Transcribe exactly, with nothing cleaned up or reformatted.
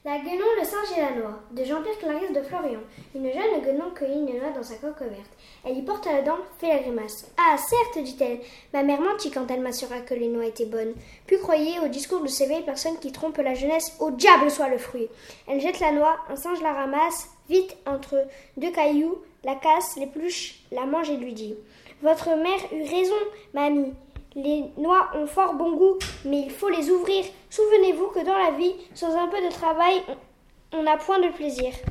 La guenon, le singe et la noix, de Jean-Pierre Clarisse de Florian. Une jeune guenon cueillit une noix dans sa coque verte. Elle y porte la dent, fait la grimace. Ah, certes, dit-elle, ma mère mentit quand elle m'assura que les noix étaient bonnes. Puis croyez au discours de ces vieilles personnes qui trompent la jeunesse, au diable soit le fruit. Elle jette la noix, un singe la ramasse, vite entre deux cailloux, la casse, l'épluche, la mange et lui dit: Votre mère eut raison, mamie. Les noix ont fort bon goût, mais il faut les ouvrir. Souvenez-vous que dans la vie, sans un peu de travail, on n'a point de plaisir.